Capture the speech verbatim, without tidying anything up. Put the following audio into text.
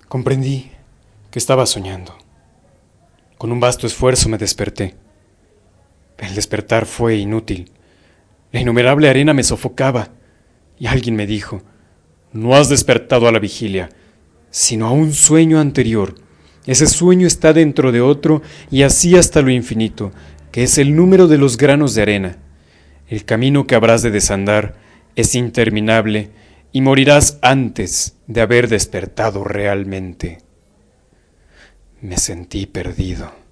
Comprendí que estaba soñando. Con un vasto esfuerzo me desperté. El despertar fue inútil. La innumerable arena me sofocaba y alguien me dijo: no has despertado a la vigilia, sino a un sueño anterior. Ese sueño está dentro de otro y así hasta lo infinito, que es el número de los granos de arena. El camino que habrás de desandar es interminable y morirás antes de haber despertado realmente. Me sentí perdido.